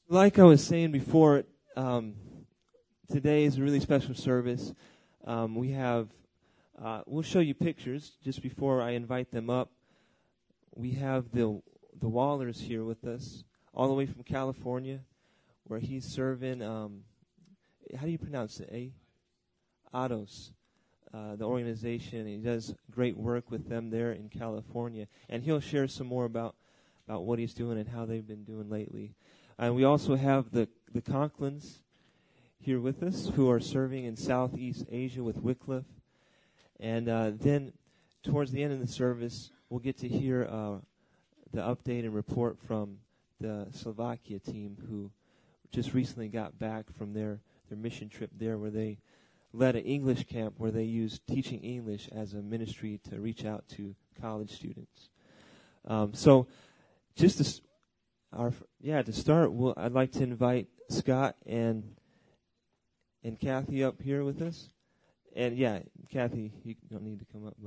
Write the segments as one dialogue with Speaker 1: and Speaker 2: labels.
Speaker 1: Like I was saying before, today is a really special service. We have, we'll show you pictures just before I invite them up. We have the Wallers here with us, all the way from California, where he's serving. How do you pronounce it? ADOS, the organization. He does great work with them there in California, and he'll share some more about what he's doing and how they've been doing lately. And we also have the Conklins here with us, who are serving in Southeast Asia with Wycliffe. And then towards the end of the service, we'll get to hear the update and report from the Slovakia team, who just recently got back from their mission trip there, where they led an English camp where they used teaching English as a ministry to reach out to college students. So just to start, I'd like to invite Scott and Kathy up here with us. And Kathy, you don't need to come up,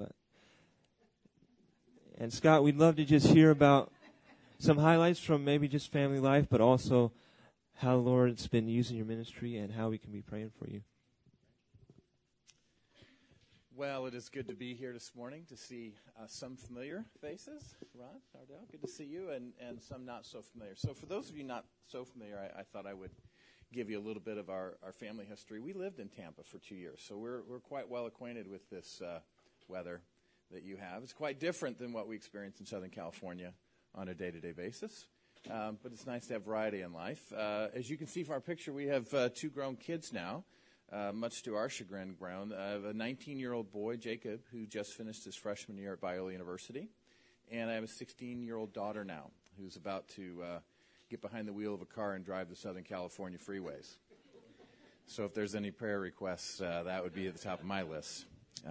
Speaker 1: and Scott, we'd love to just hear about some highlights from maybe just family life, but also how the Lord's been using your ministry and how we can be praying for you.
Speaker 2: Well, it is good to be here this morning to see some familiar faces. Ron, Ardell, good to see you, and some not so familiar. So for those of you not so familiar, I thought I would give you a little bit of our family history. We lived in Tampa for 2 years, so we're quite well acquainted with this weather that you have. It's quite different than what we experience in Southern California on a day-to-day basis, but it's nice to have variety in life. As you can see from our picture, we have 2 grown kids now. Much to our chagrin, I have a 19-year-old boy, Jacob, who just finished his freshman year at Biola University. And I have a 16-year-old daughter now who's about to get behind the wheel of a car and drive the Southern California freeways. So if there's any prayer requests, that would be at the top of my list.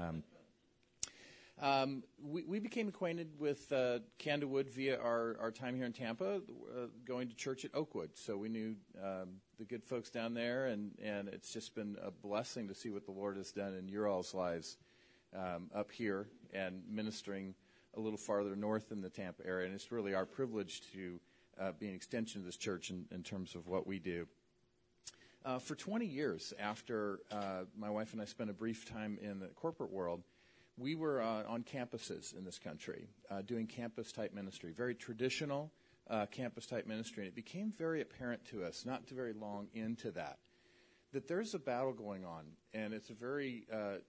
Speaker 2: We became acquainted with Candlewood via our time here in Tampa, going to church at Oakwood. So we knew the good folks down there, and it's just been a blessing to see what the Lord has done in your all's lives up here and ministering a little farther north in the Tampa area. And it's really our privilege to be an extension of this church in terms of what we do. For 20 years after my wife and I spent a brief time in the corporate world, we were on campuses in this country doing campus-type ministry, very traditional campus-type ministry. And it became very apparent to us, not too very long into that there's a battle going on. And it's a very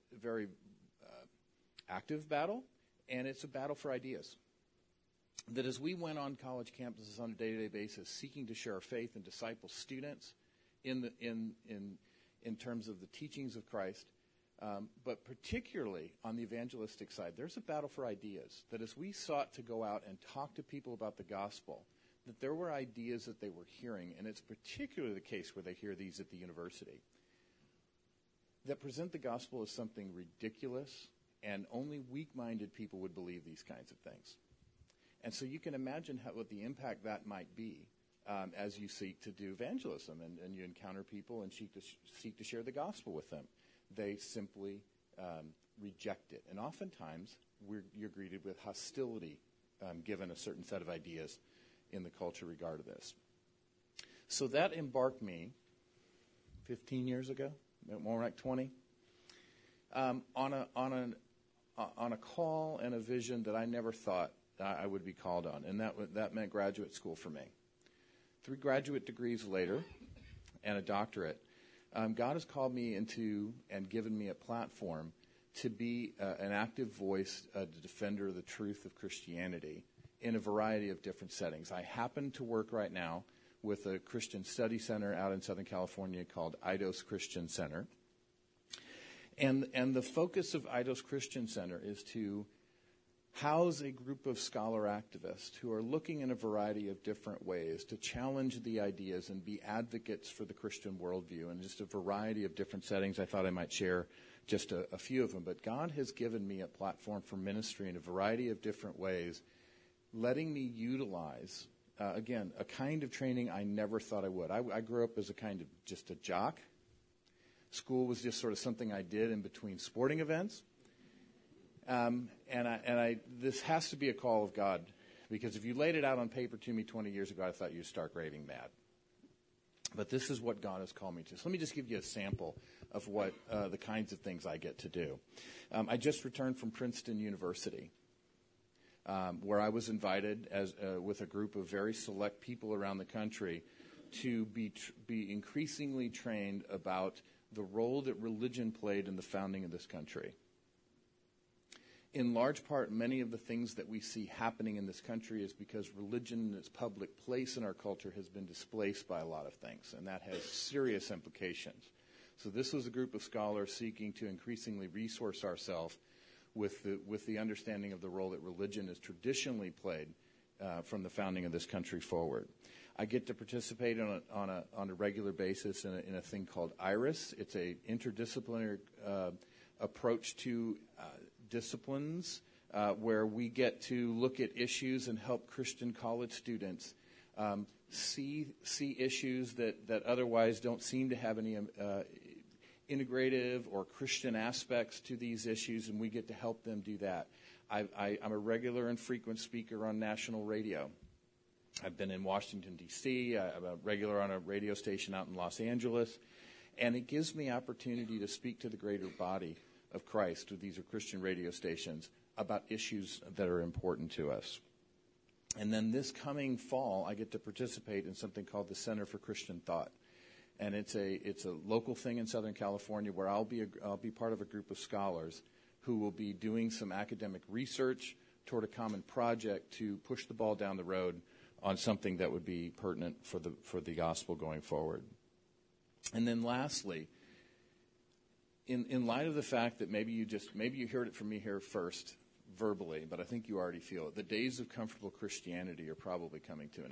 Speaker 2: active battle, and it's a battle for ideas. That as we went on college campuses on a day-to-day basis, seeking to share our faith and disciple students in terms of the teachings of Christ, but particularly on the evangelistic side, there's a battle for ideas. That as we sought to go out and talk to people about the gospel, that there were ideas that they were hearing, and it's particularly the case where they hear these at the university, that present the gospel as something ridiculous, and only weak-minded people would believe these kinds of things. And so you can imagine what the impact that might be as you seek to do evangelism, and you encounter people and seek to share the gospel with them. They simply reject it. And oftentimes, you're greeted with hostility given a certain set of ideas in the culture regarding this. So that embarked me 15 years ago, more like 20, on a call and a vision that I never thought I would be called on. And that meant graduate school for me. 3 graduate degrees later and a doctorate, God has called me into and given me a platform to be an active voice, a defender of the truth of Christianity in a variety of different settings. I happen to work right now with a Christian study center out in Southern California called Eidos Christian Center. And the focus of Eidos Christian Center is to house a group of scholar activists who are looking in a variety of different ways to challenge the ideas and be advocates for the Christian worldview in just a variety of different settings. I thought I might share just a few of them. But God has given me a platform for ministry in a variety of different ways, letting me utilize, again, a kind of training I never thought I would. I grew up as a kind of just a jock. School was just sort of something I did in between sporting events. This has to be a call of God, because if you laid it out on paper to me 20 years ago, I thought you'd start raving mad. But this is what God has called me to. So let me just give you a sample of what the kinds of things I get to do. I just returned from Princeton University, where I was invited with a group of very select people around the country to be increasingly trained about the role that religion played in the founding of this country. In large part, many of the things that we see happening in this country is because religion in its public place in our culture has been displaced by a lot of things, and that has serious implications. So this was a group of scholars seeking to increasingly resource ourselves with the understanding of the role that religion has traditionally played from the founding of this country forward. I get to participate on a regular basis in a thing called IRIS. It's a interdisciplinary approach to disciplines where we get to look at issues and help Christian college students see issues that otherwise don't seem to have any integrative or Christian aspects to these issues, and we get to help them do that. I'm a regular and frequent speaker on national radio. I've been in Washington, D.C. I'm a regular on a radio station out in Los Angeles, and it gives me opportunity to speak to the greater body of Christ, these are Christian radio stations, about issues that are important to us. And then this coming fall, I get to participate in something called the Center for Christian Thought. And it's a local thing in Southern California where I'll be part of a group of scholars who will be doing some academic research toward a common project to push the ball down the road on something that would be pertinent for the gospel going forward. And then lastly, in light of the fact that maybe you heard it from me here first verbally, but I think you already feel it, the days of comfortable Christianity are probably coming to an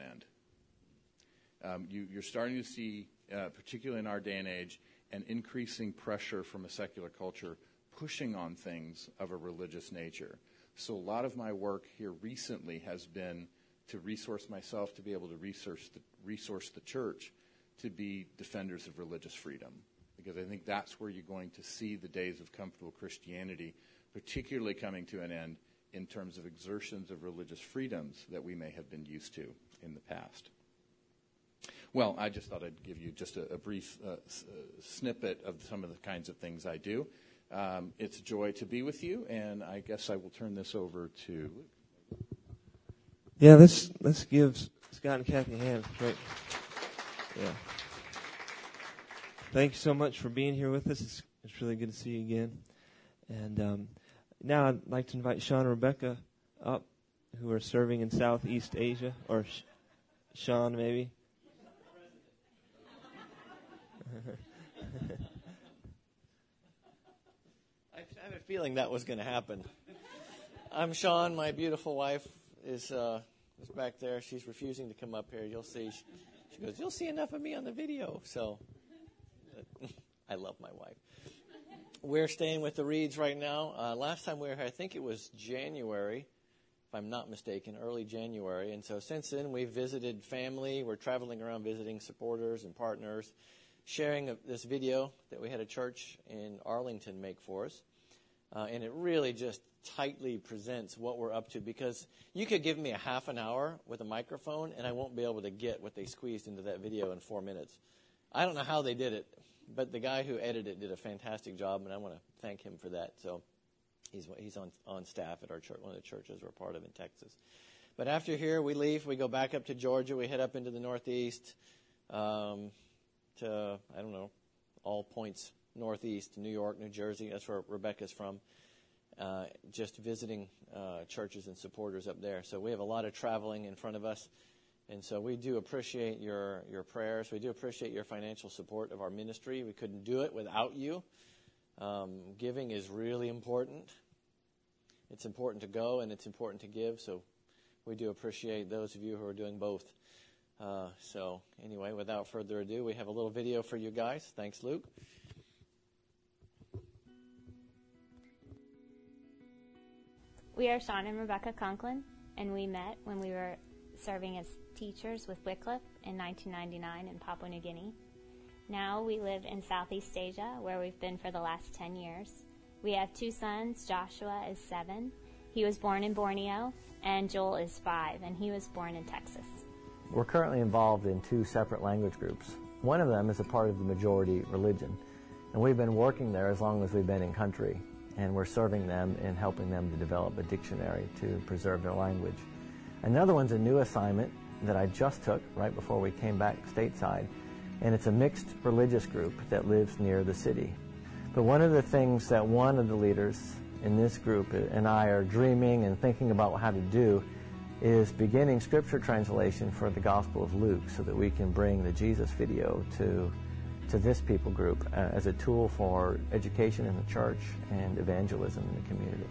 Speaker 2: end. You're starting to see, particularly in our day and age, an increasing pressure from a secular culture pushing on things of a religious nature. So a lot of my work here recently has been to resource myself to be able to resource the church to be defenders of religious freedom. Because I think that's where you're going to see the days of comfortable Christianity, particularly coming to an end in terms of exertions of religious freedoms that we may have been used to in the past. Well, I just thought I'd give you just a brief snippet of some of the kinds of things I do. It's a joy to be with you, and I guess I will turn this over to Luke.
Speaker 1: Yeah, let's give Scott and Kathy a hand. Right. Yeah. Thank you so much for being here with us. It's really good to see you again. And now I'd like to invite Sean and Rebecca up, who are serving in Southeast Asia, or Sean maybe.
Speaker 3: I have a feeling that was going to happen. I'm Sean. My beautiful wife is back there. She's refusing to come up here. You'll see. She goes, "You'll see enough of me on the video." So I love my wife. We're staying with the Reeds right now. Last time we were here, I think it was January, if I'm not mistaken, early January. And so since then, we've visited family. We're traveling around visiting supporters and partners, sharing this video that we had a church in Arlington make for us. And it really just tightly presents what we're up to, because you could give me a half an hour with a microphone, and I won't be able to get what they squeezed into that video in 4 minutes. I don't know how they did it, but the guy who edited it did a fantastic job, and I want to thank him for that. So he's on staff at our church, one of the churches we're part of in Texas. But after here, we leave. We go back up to Georgia. We head up into the Northeast to, I don't know, all points northeast, New York, New Jersey. That's where Rebecca's from. Just visiting churches and supporters up there. So we have a lot of traveling in front of us. And so we do appreciate your prayers. We do appreciate your financial support of our ministry. We couldn't do it without you. Giving is really important. It's important to go and it's important to give. So we do appreciate those of you who are doing both. So anyway, without further ado, we have a little video for you guys. Thanks, Luke.
Speaker 4: We are Sean and Rebecca Conklin, and we met when we were serving as teachers with Wycliffe in 1999 in Papua New Guinea. Now we live in Southeast Asia, where we've been for the last 10 years. We have 2 sons. Joshua is 7. He was born in Borneo, and Joel is 5, and he was born in Texas.
Speaker 3: We're currently involved in 2 separate language groups. One of them is a part of the majority religion. And we've been working there as long as we've been in country. And we're serving them and helping them to develop a dictionary to preserve their language. Another one's a new assignment that I just took right before we came back stateside. And it's a mixed religious group that lives near the city. But one of the things that one of the leaders in this group and I are dreaming and thinking about how to do is beginning scripture translation for the Gospel of Luke so that we can bring the Jesus video to this people group as a tool for education in the church and evangelism in the community.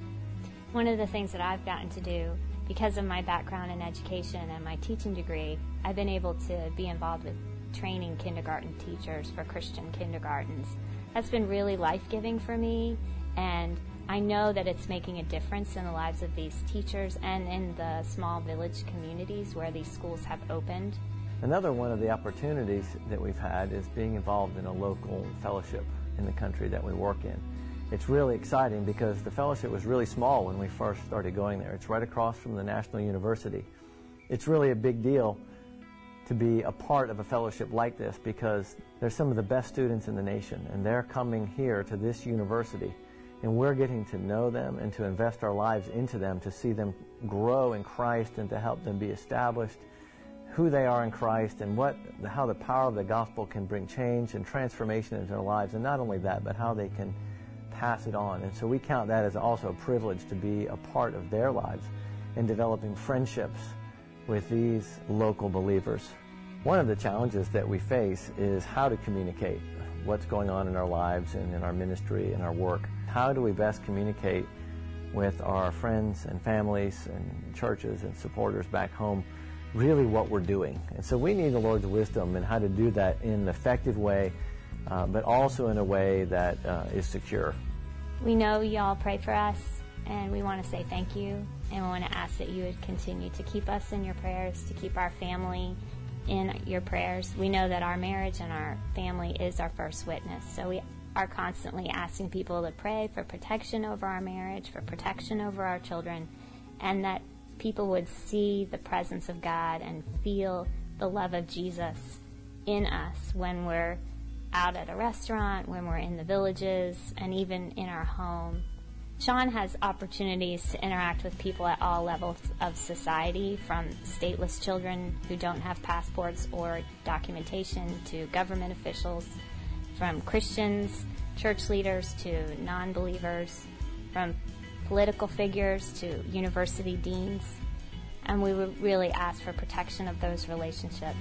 Speaker 4: One of the things that I've gotten to do, because of my background in education and my teaching degree, I've been able to be involved with training kindergarten teachers for Christian kindergartens. That's been really life-giving for me, and I know that it's making a difference in the lives of these teachers and in the small village communities where these schools have opened.
Speaker 3: Another one of the opportunities that we've had is being involved in a local fellowship in the country that we work in. It's really exciting because the fellowship was really small when we first started going there. It's right across from the National University. It's really a big deal to be a part of a fellowship like this because they're some of the best students in the nation, and they're coming here to this university, and we're getting to know them and to invest our lives into them to see them grow in Christ and to help them be established, who they are in Christ, and how the power of the gospel can bring change and transformation into their lives, and not only that, but how they can pass it on. And so we count that as also a privilege to be a part of their lives in developing friendships with these local believers. One of the challenges that we face is how to communicate what's going on in our lives and in our ministry and our work. How do we best communicate with our friends and families and churches and supporters back home really what we're doing? And so we need the Lord's wisdom in how to do that in an effective way, but also in a way that is secure.
Speaker 4: We know y'all pray for us, and we want to say thank you, and we want to ask that you would continue to keep us in your prayers, to keep our family in your prayers. We know that our marriage and our family is our first witness, so we are constantly asking people to pray for protection over our marriage, for protection over our children, and that people would see the presence of God and feel the love of Jesus in us when we're out at a restaurant, when we're in the villages, and even in our home. Sean has opportunities to interact with people at all levels of society, from stateless children who don't have passports or documentation to government officials, from Christians, church leaders to non-believers, from political figures to university deans. And we would really ask for protection of those relationships.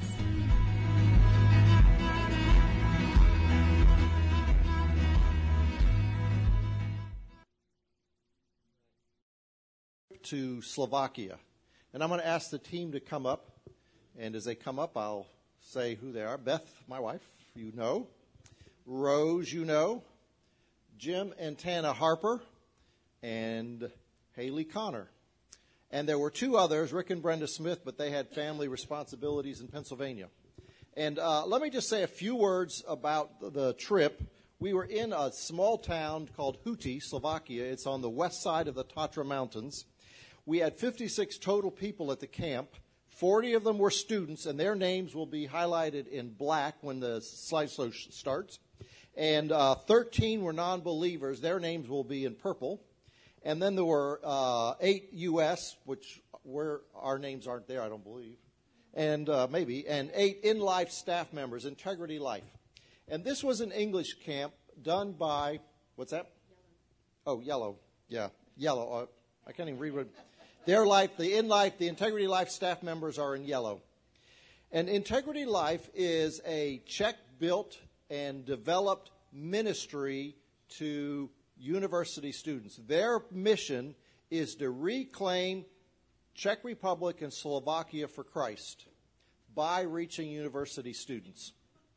Speaker 5: To Slovakia. And I'm going to ask the team to come up. And as they come up, I'll say who they are. Beth, my wife, you know. Rose, you know. Jim and Tana Harper. And Haley Connor. And there were two others, Rick and Brenda Smith, but they had family responsibilities in Pennsylvania. And let me just say a few words about the trip. We were in a small town called Huti, Slovakia. It's on the west side of the Tatra Mountains. We had 56 total people at the camp. 40 of them were students, and their names will be highlighted in black when the slideshow starts. And 13 were non-believers. Their names will be in purple. And then there were 8 U.S., where our names aren't there, I don't believe, and maybe, and 8 in-life staff members, Integrity Life. And this was an English camp done by, what's that? Yellow. Oh, Yellow. Yeah, Yellow. I can't even read what. Their life, the in-life, the Integrity Life staff members are in yellow. And Integrity Life is a Czech-built and developed ministry to university students. Their mission is to reclaim Czech Republic and Slovakia for Christ by reaching university students.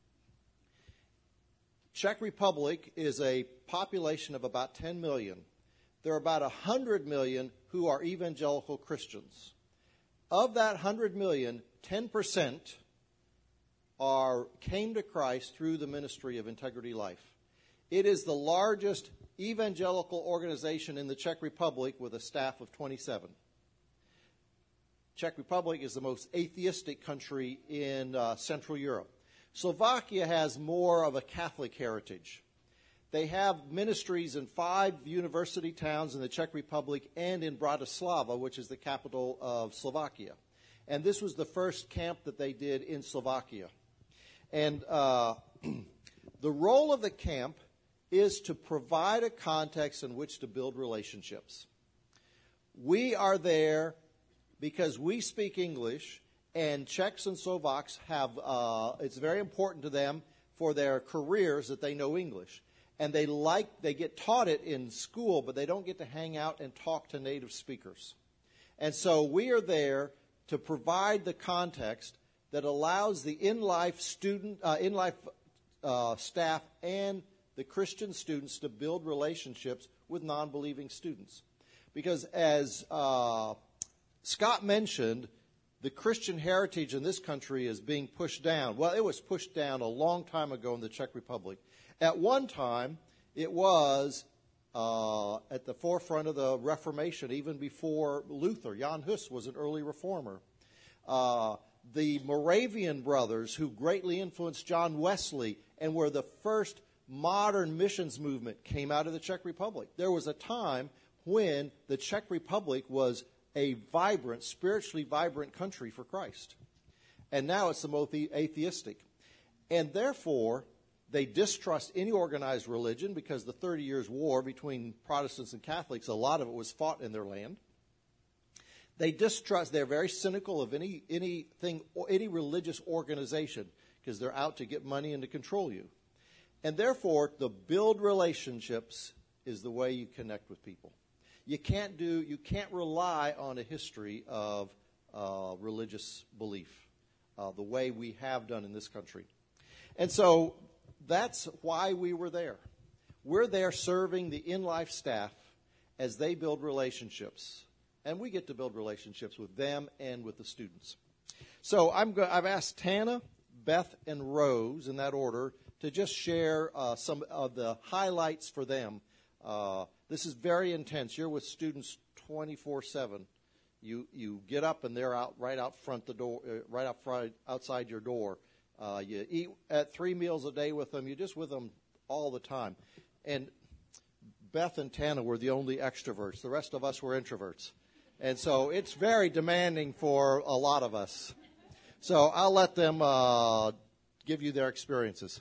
Speaker 5: Czech Republic is a population of about 10 million. There are about 100 million who are evangelical Christians. Of that 100 million, 10% came to Christ through the ministry of Integrity Life. It is the largest evangelical organization in the Czech Republic with a staff of 27. Czech Republic is the most atheistic country in Central Europe. Slovakia has more of a Catholic heritage. They have ministries in 5 university towns in the Czech Republic and in Bratislava, which is the capital of Slovakia. And this was the first camp that they did in Slovakia. And the role of the camp is to provide a context in which to build relationships. We are there because we speak English, and Czechs and Slovaks have, it's very important to them for their careers that they know English. And they get taught it in school, but they don't get to hang out and talk to native speakers. And so we are there to provide the context that allows the in-life staff and the Christian students to build relationships with non-believing students. Because as Scott mentioned, the Christian heritage in this country is being pushed down. Well, it was pushed down a long time ago in the Czech Republic. At one time, it was at the forefront of the Reformation, even before Luther. Jan Hus was an early reformer. The Moravian brothers, who greatly influenced John Wesley and were the first modern missions movement, came out of the Czech Republic. There was a time when the Czech Republic was a vibrant, spiritually vibrant country for Christ. And now it's the most atheistic. And therefore, they distrust any organized religion because the 30 Years' War between Protestants and Catholics, a lot of it was fought in their land. They distrust, they're very cynical of any religious organization because they're out to get money and to control you. And therefore, to build relationships is the way you connect with people. You can't rely on a history of religious belief the way we have done in this country. And so that's why we were there. We're there serving the in-life staff as they build relationships. And we get to build relationships with them and with the students. So I've asked Tana, Beth, and Rose, in that order, to just share some of the highlights for them. This is very intense. You're with students 24/7. You get up and they're right out front the door, right out front outside your door. You eat at 3 meals a day with them. You're just with them all the time. And Beth and Tana were the only extroverts. The rest of us were introverts. And so it's very demanding for a lot of us. So I'll let them give you their experiences.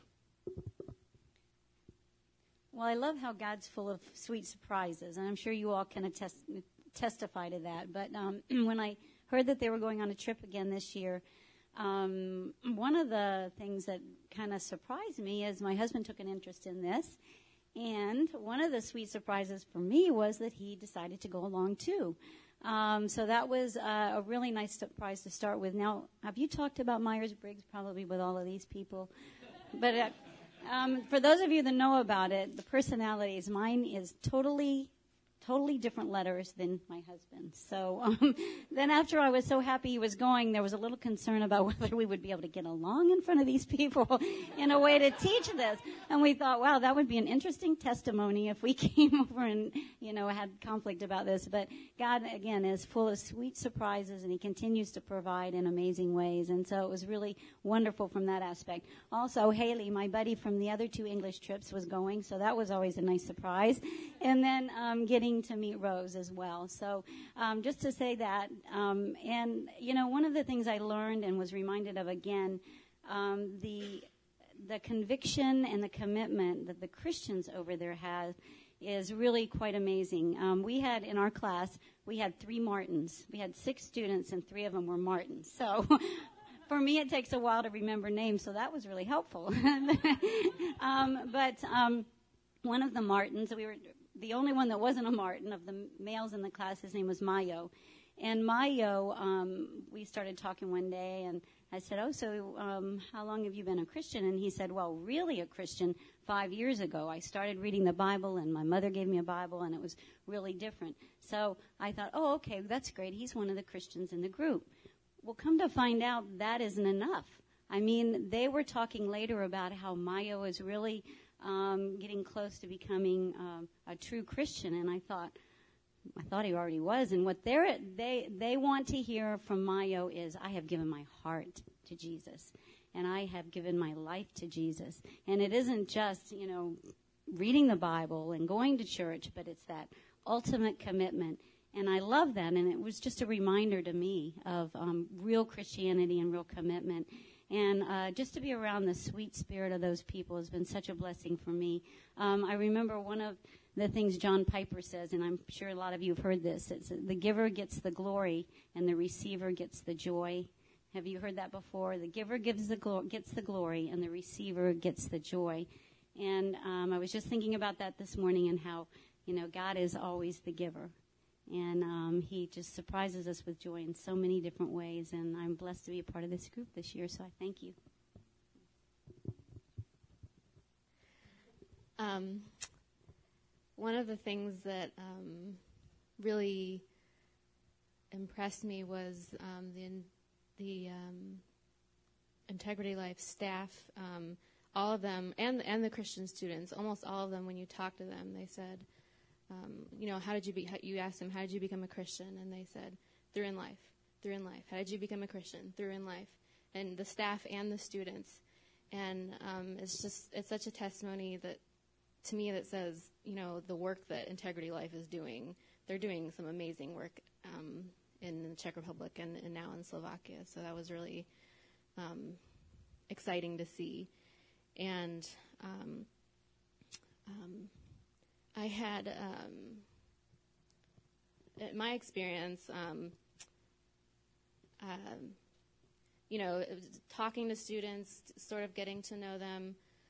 Speaker 6: Well, I love how God's full of sweet surprises, and I'm sure you all can testify to that. But when I heard that they were going on a trip again this year, one of the things that kind of surprised me is my husband took an interest in this, and one of the sweet surprises for me was that he decided to go along too. So that was a really nice surprise to start with. Now, have you talked about Myers-Briggs? Probably with all of these people. But for those of you that know about it, the personalities, mine is totally different letters than my husband's. So then after I was so happy he was going, there was a little concern about whether we would be able to get along in front of these people in a way to teach this. And we thought, wow, that would be an interesting testimony if we came over and, had conflict about this. But God, again, is full of sweet surprises, and he continues to provide in amazing ways. And so it was really wonderful from that aspect. Also, Haley, my buddy from the other 2 English trips, was going, so that was always a nice surprise. And then getting to meet Rose as well. So just to say that, and one of the things I learned and was reminded of again, the conviction and the commitment that the Christians over there have is really quite amazing. We had in our class, we had 3 Martins. We had 6 students and 3 of them were Martins. So for me, it takes a while to remember names, so that was really helpful. But one of the Martins, we were the only one that wasn't a Martin of the males in the class. His name was Mayo. And Mayo, we started talking one day, and I said, how long have you been a Christian? And he said, well, really a Christian 5 years ago. I started reading the Bible, and my mother gave me a Bible, and it was really different. So I thought, okay, that's great. He's one of the Christians in the group. Well, come to find out, that isn't enough. I mean, they were talking later about how Mayo is really getting close to becoming a true Christian, and I thought he already was. And what they want to hear from Mayo is, I have given my heart to Jesus. and I have given my life to Jesus. And it isn't just, reading the Bible and going to church, but it's that ultimate commitment. And I love that, and it was just a reminder to me of real Christianity and real commitment. And just to be around the sweet spirit of those people has been such a blessing for me. I remember one of the things John Piper says, and I'm sure a lot of you have heard this, it's the giver gets the glory and the receiver gets the joy. Have you heard that before? The giver gets the glory and the receiver gets the joy. And I was just thinking about that this morning and how, God is always the giver. And he just surprises us with joy in so many different ways. And I'm blessed to be a part of this group this year, so I thank you.
Speaker 7: One of the things that really impressed me was the Integrity Life staff, all of them, and the Christian students, almost all of them, when you talk to them, they said, you asked them, how did you become a Christian? And they said, through in life. How did you become a Christian? Through in life. And the staff and the students. And it's such a testimony that, to me, that says, the work that Integrity Life is doing. They're doing some amazing work in the Czech Republic and now in Slovakia. So that was really exciting to see. And I had, in my experience, talking to students, sort of getting to know them.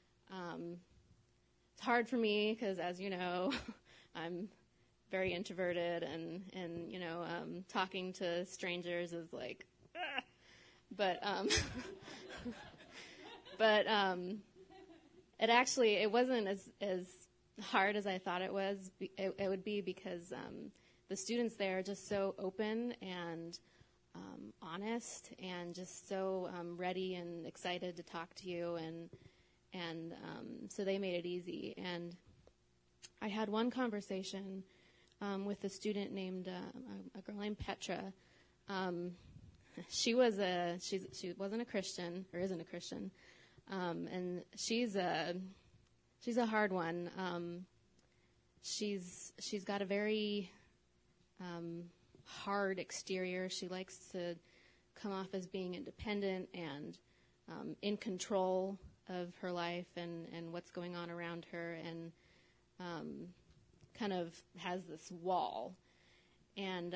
Speaker 7: It's hard for me because, as you know, I'm very introverted, and talking to strangers is like, but it wasn't as hard as I thought it was. It would be because the students there are just so open and honest and just so ready and excited to talk to you, and so they made it easy. And I had one conversation with a student named a girl named Petra. She wasn't a Christian, or isn't a Christian, and she's a hard one. She's got a very hard exterior. She likes to come off as being independent and in control of her life and what's going on around her, and kind of has this wall. And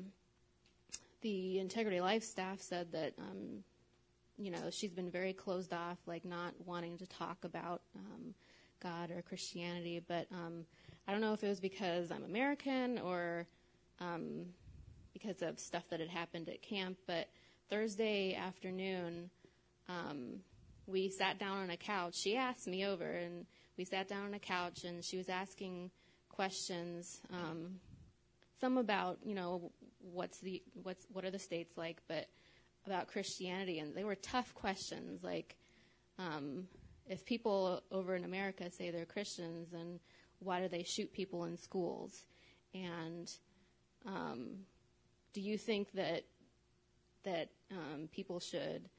Speaker 7: the Integrity Life staff said that she's been very closed off, like not wanting to talk about God or Christianity. But I don't know if it was because I'm American or because of stuff that had happened at camp. But Thursday afternoon, we sat down on a couch. She asked me over, and we sat down on a couch, and she was asking questions, some about, what are the states like, but about Christianity. And they were tough questions, like, if people over in America say they're Christians, then why do they shoot people in schools? And do you think that people should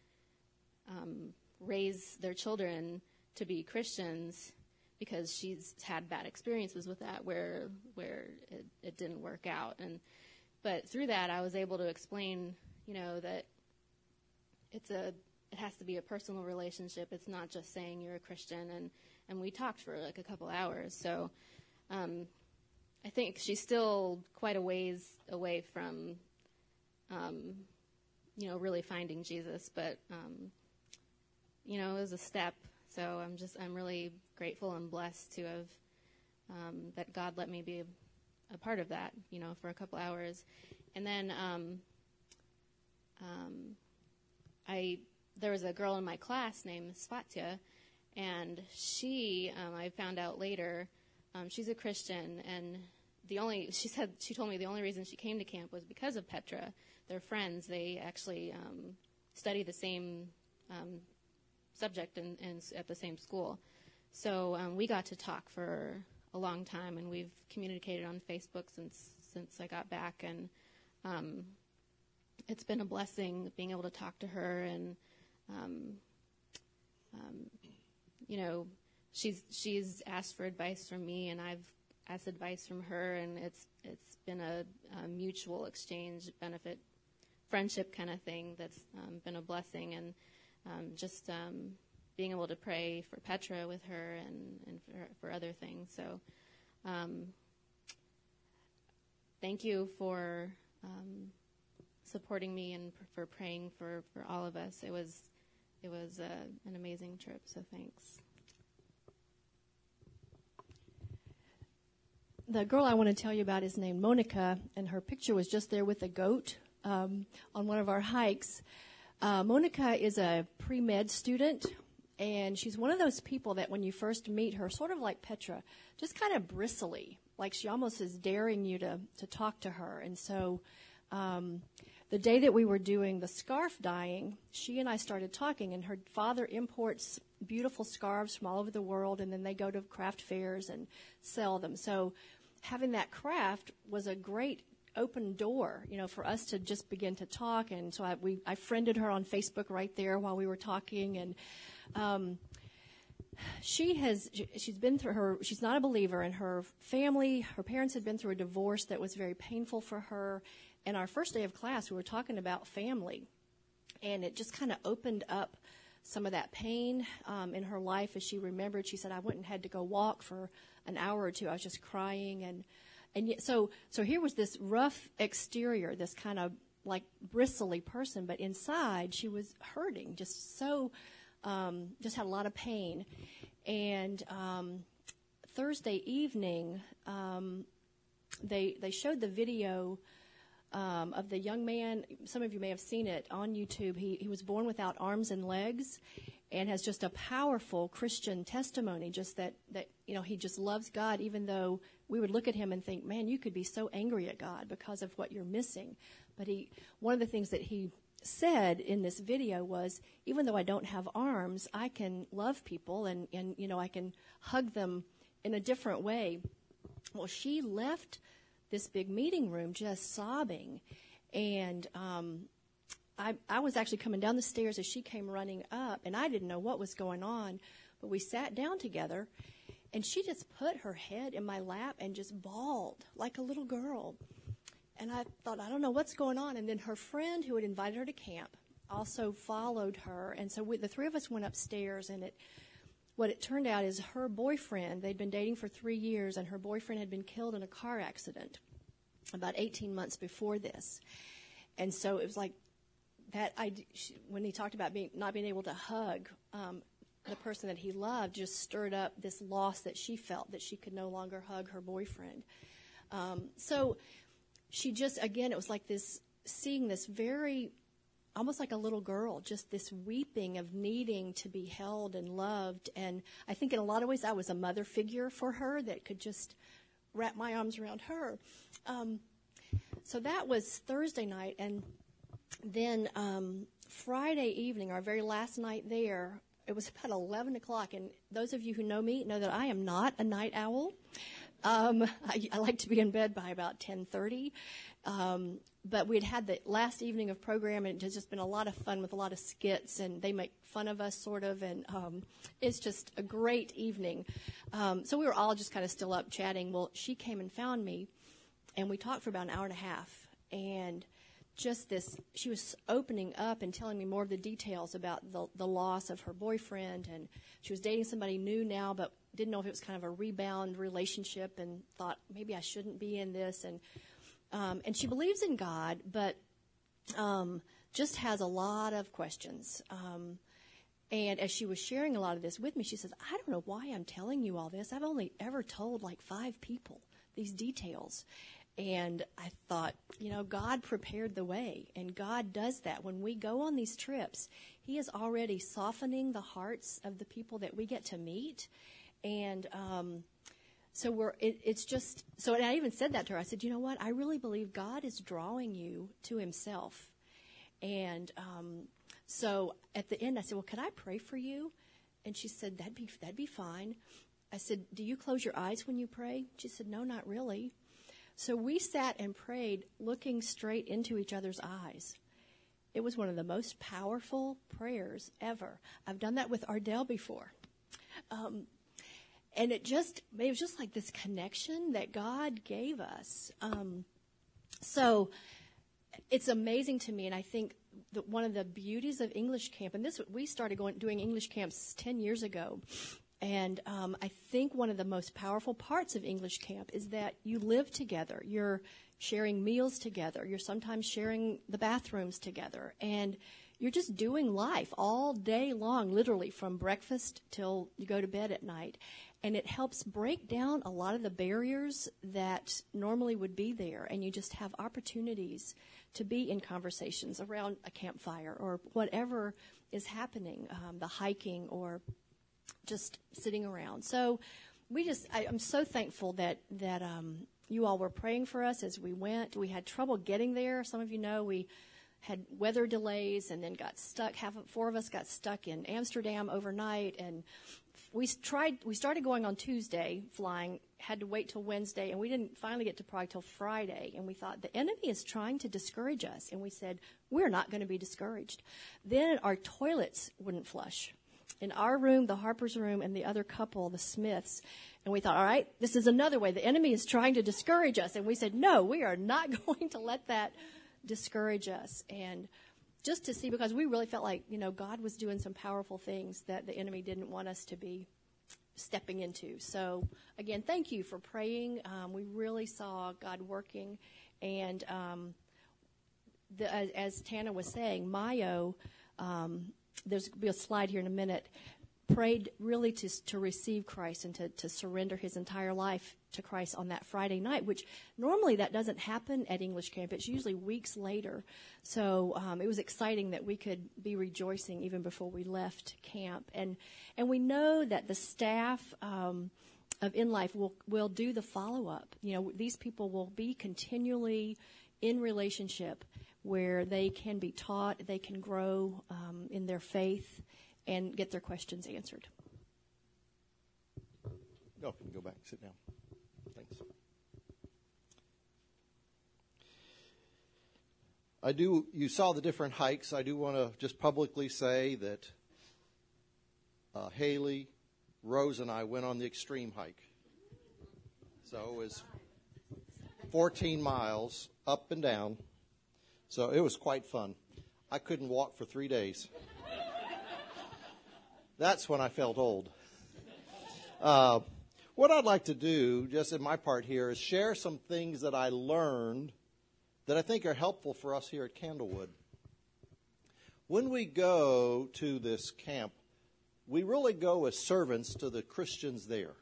Speaker 7: raise their children to be Christians, because she's had bad experiences with that where it didn't work out. But through that, I was able to explain, that it has to be a personal relationship. It's not just saying you're a Christian. And we talked for like a couple hours. So I think she's still quite a ways away from, really finding Jesus. But it was a step. So I'm really grateful and blessed to have that God let me be a part of that, for a couple hours. And then there was a girl in my class named Svatya, and she, I found out later, she's a Christian, and she told me the only reason she came to camp was because of Petra. They're friends. They actually study the same subject at the same school. So we got to talk for a long time, and we've communicated on Facebook since I got back, and it's been a blessing being able to talk to her and she's asked for advice from me, and I've asked advice from her, and it's been a mutual exchange, benefit, friendship kind of thing that's been a blessing, and just being able to pray for Petra with her and for other things. So thank you for supporting me and for praying for all of us. It was an amazing trip, so thanks.
Speaker 8: The girl I want to tell you about is named Monica, and her picture was just there with a goat on one of our hikes. Monica is a pre-med student, and she's one of those people that when you first meet her, sort of like Petra, just kind of bristly, like she almost is daring you to talk to her. And so the day that we were doing the scarf dyeing, she and I started talking, and her father imports beautiful scarves from all over the world, and then they go to craft fairs and sell them. So having that craft was a great open door, for us to just begin to talk. And so I friended her on Facebook right there while we were talking. And she's been through she's not a believer, and her parents had been through a divorce that was very painful for her. And our first day of class, we were talking about family, and it just kind of opened up some of that pain in her life as she remembered. She said, I went and had to go walk for an hour or two. I was just crying. And yet, so here was this rough exterior, this kind of like bristly person, but inside she was hurting, just had a lot of pain. And Thursday evening, they showed the video of the young man. Some of you may have seen it on YouTube. He was born without arms and legs, and has just a powerful Christian testimony, just that he just loves God, even though we would look at him and think, man, you could be so angry at God because of what you're missing. But one of the things that he said in this video was, even though I don't have arms, I can love people and I can hug them in a different way. Well, she left this big meeting room just sobbing, and I was actually coming down the stairs as she came running up, and I didn't know what was going on, but we sat down together, and she just put her head in my lap and just bawled like a little girl. And I thought, I don't know what's going on. And then her friend who had invited her to camp also followed her, and so the three of us went upstairs, and what it turned out is her boyfriend, they'd been dating for 3 years, and her boyfriend had been killed in a car accident about 18 months before this. And so it was like that when he talked about not being able to hug the person that he loved, just stirred up this loss that she felt, that she could no longer hug her boyfriend. So she just, again, it was like this, seeing this very, almost like a little girl, just this weeping of needing to be held and loved. And I think in a lot of ways I was a mother figure for her that could just wrap my arms around her. So that was Thursday night. And then Friday evening, our very last night there, it was about 11 o'clock. And those of you who know me know that I am not a night owl. I like to be in bed by about 10:30. But we'd had the last evening of program, and it has just been a lot of fun with a lot of skits, and they make fun of us sort of, and it's just a great evening. So we were all just kind of still up chatting. Well, she came and found me, and we talked for about an hour and a half, and just this, she was opening up and telling me more of the details about the loss of her boyfriend, and she was dating somebody new now, but didn't know if it was kind of a rebound relationship, and thought maybe I shouldn't be in this, and she believes in God, but just has a lot of questions. And as she was sharing a lot of this with me, she says, I don't know why I'm telling you all this. I've only ever told like 5 people these details. And I thought, God prepared the way, and God does that. When we go on these trips, He is already softening the hearts of the people that we get to meet. And so it's just, so and I even said that to her. I said, you know what? I really believe God is drawing you to Himself. And so at the end, I said, well, could I pray for you? And she said, that'd be fine. I said, do you close your eyes when you pray? She said, no, not really. So we sat and prayed looking straight into each other's eyes. It was one of the most powerful prayers ever. I've done that with Ardell before. And it was just like this connection that God gave us. So it's amazing to me, and I think that one of the beauties of English camp, and we started doing English camps 10 years ago, and I think one of the most powerful parts of English camp is that you live together. You're sharing meals together. You're sometimes sharing the bathrooms together, and you're just doing life all day long, literally from breakfast till you go to bed at night. And it helps break down a lot of the barriers that normally would be there, and you just have opportunities to be in conversations around a campfire or whatever is happening, the hiking or just sitting around. So I'm so thankful that you all were praying for us as we went. We had trouble getting there. Some of you know we had weather delays and then got stuck. Four of us got stuck in Amsterdam overnight, and we started going on Tuesday, flying, had to wait till Wednesday, and we didn't finally get to Prague till Friday. And we thought, the enemy is trying to discourage us. And we said, we're not going to be discouraged. Then our toilets wouldn't flush. In our room, the Harper's room, and the other couple, the Smiths. And we thought, all right, this is another way. The enemy is trying to discourage us. And we said, no, we are not going to let that discourage us. And just to see, because we really felt like, God was doing some powerful things that the enemy didn't want us to be stepping into. So, again, thank you for praying. We really saw God working. And as Tana was saying, Mayo, there's going to be a slide here in a minute, prayed really to receive Christ and to surrender his entire life to Christ on that Friday night, which normally that doesn't happen at English camp. It's usually weeks later. So it was exciting that we could be rejoicing even before we left camp. And we know that the staff of In Life will do the follow-up. These people will be continually in relationship where they can be taught, they can grow in their faith, and get their questions answered.
Speaker 5: No, you can go back, sit down. Thanks. You saw the different hikes. I do want to just publicly say that Haley, Rose, and I went on the extreme hike. So it was 14 miles up and down. So it was quite fun. I couldn't walk for 3 days. That's when I felt old. What I'd like to do, just in my part here, is share some things that I learned that I think are helpful for us here at Candlewood. When we go to this camp, we really go as servants to the Christians there.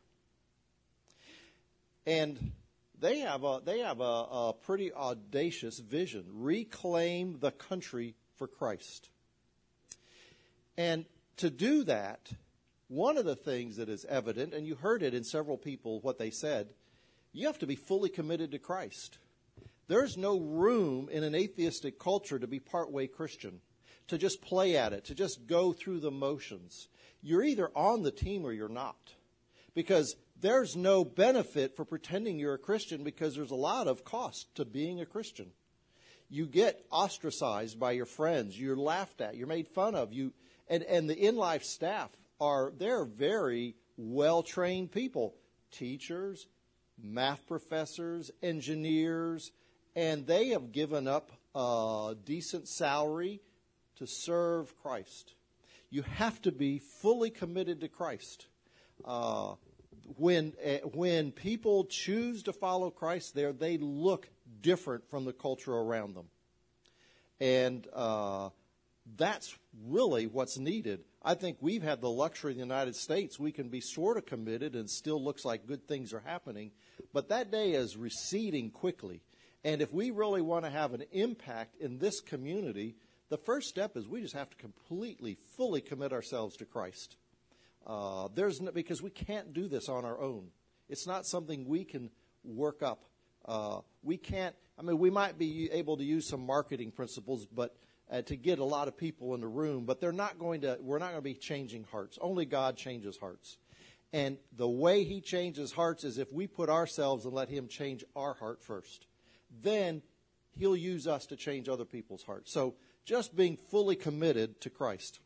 Speaker 5: And they have a pretty audacious vision: reclaim the country for Christ. And to do that, one of the things that is evident, and you heard it in several people, what they said, you have to be fully committed to Christ. There's no room in an atheistic culture to be partway Christian, to just play at it, to just go through the motions. You're either on the team or you're not, because there's no benefit for pretending you're a Christian, because there's a lot of cost to being a Christian. You get ostracized by your friends. You're laughed at. You're made fun of. And the in-life staff they're very well-trained people, teachers, math professors, engineers, and they have given up a decent salary to serve Christ. You have to be fully committed to Christ. When people choose to follow Christ, they look different from the culture around them. And that's really what's needed. I think we've had the luxury in the United States. We can be sort of committed and still looks like good things are happening. But that day is receding quickly. And if we really want to have an impact in this community, the first step is we just have to completely, fully commit ourselves to Christ. Because we can't do this on our own. It's not something we can work up. We might be able to use some marketing principles, but to get a lot of people in the room, but we're not going to be changing hearts. Only God changes hearts. And the way he changes hearts is if we put ourselves and let him change our heart first. Then he'll use us to change other people's hearts. So just being fully committed to Christ.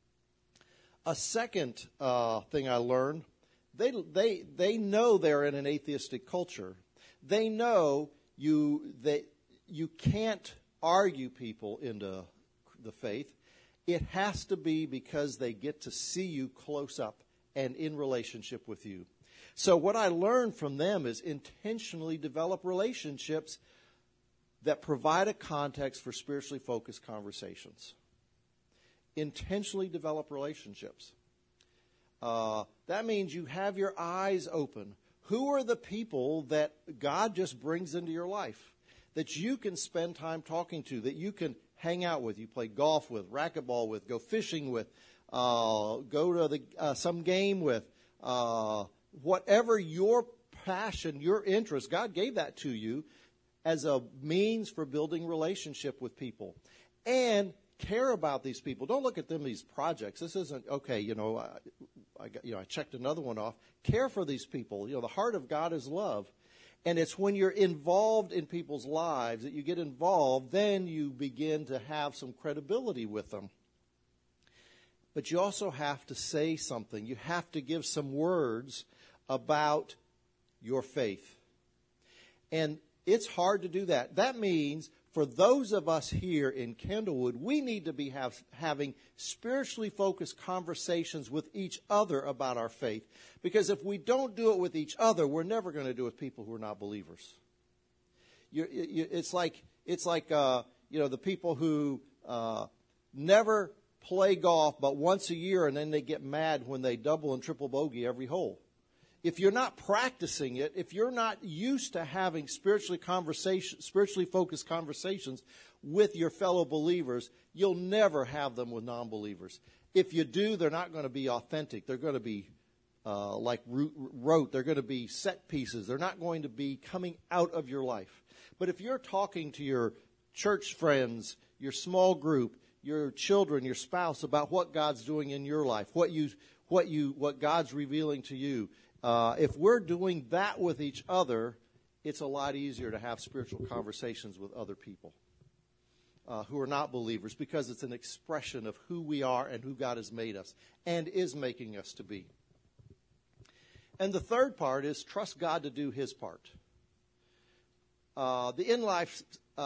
Speaker 5: A second thing I learned, they know they're in an atheistic culture. They know you can't argue people into the faith. It has to be because they get to see you close up and in relationship with you. So what I learned from them is intentionally develop relationships that provide a context for spiritually focused conversations. Intentionally develop relationships. That means you have your eyes open. Who are the people that God just brings into your life that you can spend time talking to, that you can hang out with, you play golf with, racquetball with, go fishing with, go to some game with, whatever your passion, your interest, God gave that to you as a means for building relationship with people. And care about these people. Don't look at them as projects. This isn't, okay, I checked another one off. Care for these people. The heart of God is love. And it's when you're involved in people's lives that you get involved, then you begin to have some credibility with them. But you also have to say something. You have to give some words about your faith. And it's hard to do that. That means for those of us here in Candlewood, we need to be having spiritually focused conversations with each other about our faith. Because if we don't do it with each other, we're never going to do it with people who are not believers. It's like the people who never play golf but once a year, and then they get mad when they double and triple bogey every hole. If you're not practicing it, if you're not used to having spiritually focused conversations with your fellow believers, you'll never have them with non-believers. If you do, they're not going to be authentic. They're going to be like rote. They're going to be set pieces. They're not going to be coming out of your life. But if you're talking to your church friends, your small group, your children, your spouse about what God's doing in your life, what God's revealing to you, if we're doing that with each other, it's a lot easier to have spiritual conversations with other people who are not believers, because it's an expression of who we are and who God has made us and is making us to be. And the third part is trust God to do His part. The InLife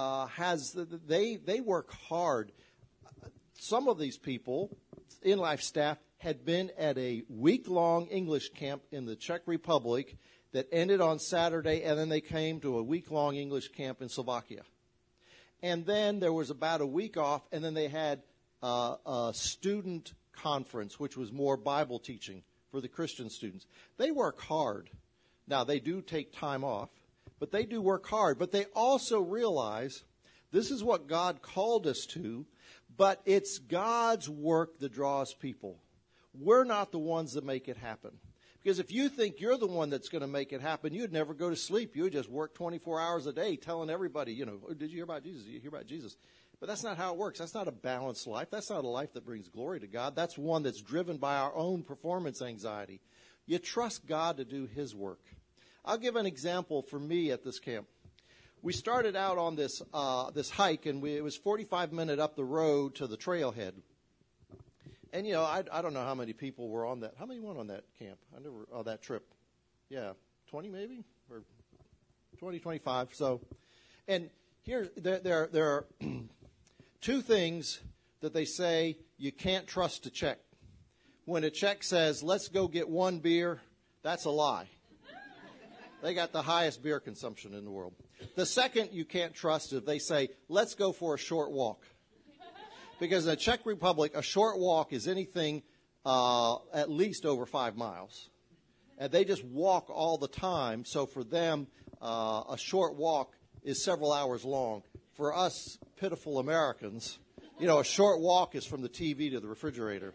Speaker 5: they work hard. Some of these people, InLife staff, had been at a week-long English camp in the Czech Republic that ended on Saturday, and then they came to a week-long English camp in Slovakia. And then there was about a week off, and then they had a student conference, which was more Bible teaching for the Christian students. They work hard. Now, they do take time off, but they do work hard. But they also realize this is what God called us to, but it's God's work that draws people. We're not the ones that make it happen. Because if you think you're the one that's going to make it happen, you'd never go to sleep. You would just work 24 hours a day telling everybody, did you hear about Jesus? Did you hear about Jesus? But that's not how it works. That's not a balanced life. That's not a life that brings glory to God. That's one that's driven by our own performance anxiety. You trust God to do His work. I'll give an example for me at this camp. We started out on this hike, and it was 45 minutes up the road to the trailhead. And, I don't know how many people were on that. How many went on that camp? On that trip. Yeah, 20 maybe? Or 20, 25. So, and there are two things that they say you can't trust a Czech. When a Czech says, let's go get one beer, that's a lie. They got the highest beer consumption in the world. The second you can't trust is if they say, let's go for a short walk. Because in the Czech Republic, a short walk is anything at least over 5 miles. And they just walk all the time. So for them, a short walk is several hours long. For us pitiful Americans, a short walk is from the TV to the refrigerator.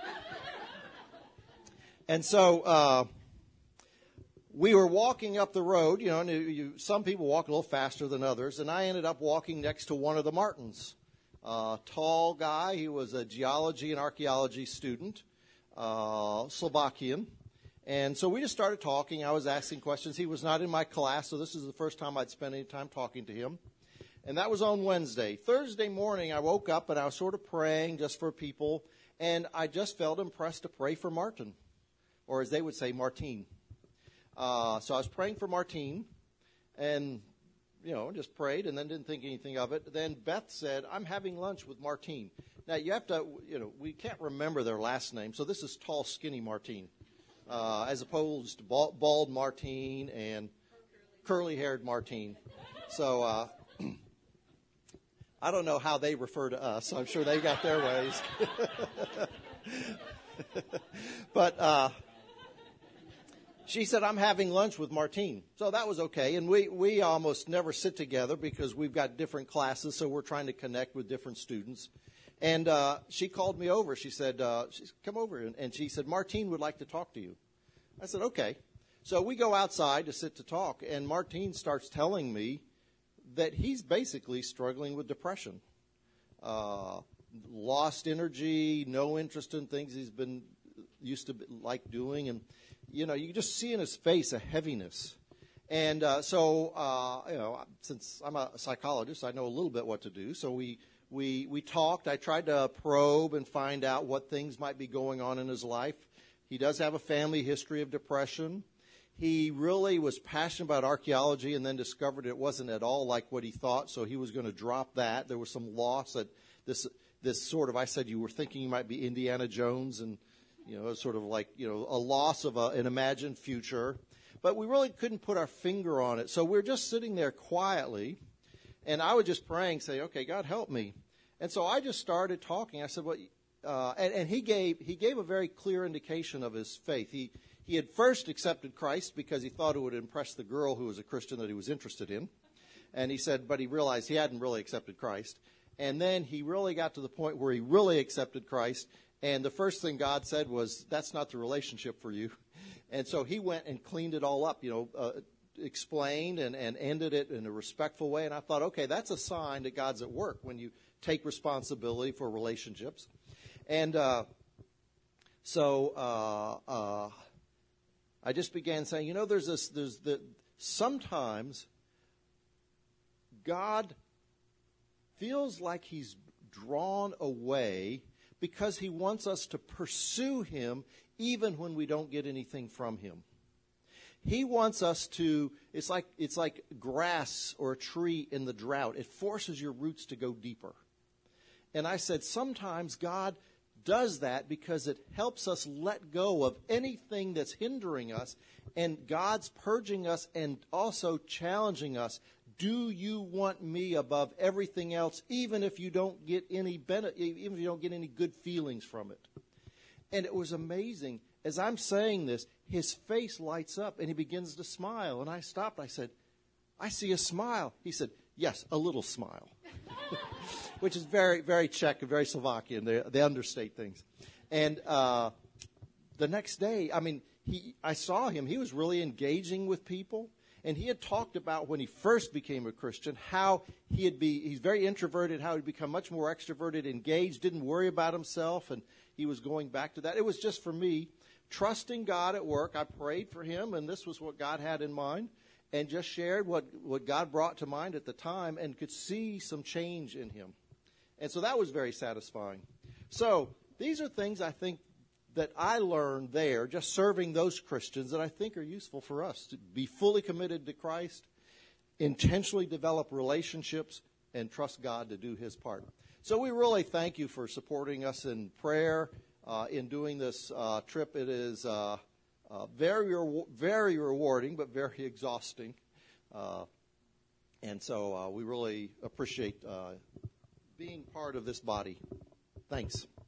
Speaker 5: And so we were walking up the road. Some people walk a little faster than others. And I ended up walking next to one of the Martins. Tall guy. He was a geology and archaeology student, Slovakian. And so we just started talking. I was asking questions. He was not in my class, so this is the first time I'd spent any time talking to him. And that was on Wednesday. Thursday morning, I woke up and I was sort of praying just for people, and I just felt impressed to pray for Martin, or as they would say, Martine. So I was praying for Martine, and, just prayed and then didn't think anything of it. Then Beth said, I'm having lunch with Martine. Now, you have to, we can't remember their last name, so this is tall, skinny Martine, as opposed to bald Martine and curly-haired Martine. So I don't know how they refer to us. I'm sure they got their ways. But she said, I'm having lunch with Martine. So that was okay. And we almost never sit together because we've got different classes, so we're trying to connect with different students. And she called me over. She said, come over. And she said, Martine would like to talk to you. I said, okay. So we go outside to sit to talk, and Martine starts telling me that he's basically struggling with depression. Lost energy, no interest in things he's been used to like doing. And, you can just see in his face a heaviness. And so, since I'm a psychologist, I know a little bit what to do. So we talked. I tried to probe and find out what things might be going on in his life. He does have a family history of depression. He really was passionate about archaeology and then discovered it wasn't at all like what he thought, so he was going to drop that. There was some loss at this sort of, I said you were thinking you might be Indiana Jones, and, sort of like, a loss of an imagined future. But we really couldn't put our finger on it. So we're just sitting there quietly, and I was just praying, say, okay, God, help me. And so I just started talking. I said, well, and he gave a very clear indication of his faith. He had first accepted Christ because he thought it would impress the girl who was a Christian that he was interested in. And he said, but he realized he hadn't really accepted Christ. And then he really got to the point where he really accepted Christ. And the first thing God said was, that's not the relationship for you. And so he went and cleaned it all up, explained and ended it in a respectful way. And I thought, okay, that's a sign that God's at work when you take responsibility for relationships. And so I just began saying, sometimes God feels like he's drawn away because he wants us to pursue him even when we don't get anything from him. He wants us to, it's like grass or a tree in the drought. It forces your roots to go deeper. And I said, sometimes God does that because it helps us let go of anything that's hindering us, and God's purging us and also challenging us. Do you want me above everything else, even if you don't get any even if you don't get any good feelings from it? And it was amazing. As I'm saying this, his face lights up and he begins to smile. And I stopped. I said, I see a smile. He said, yes, a little smile. Which is very, very Czech and very Slovakian. They understate things. And the next day, I saw him. He was really engaging with people. And he had talked about when he first became a Christian, how he's very introverted, how he'd become much more extroverted, engaged, didn't worry about himself, and he was going back to that. It was just for me, trusting God at work. I prayed for him, and this was what God had in mind, and just shared what God brought to mind at the time and could see some change in him. And so that was very satisfying. So these are things I think that I learned there, just serving those Christians, that I think are useful for us to be fully committed to Christ, intentionally develop relationships, and trust God to do his part. So we really thank you for supporting us in prayer, in doing this trip. It is very rewarding, but very exhausting. And so we really appreciate being part of this body. Thanks.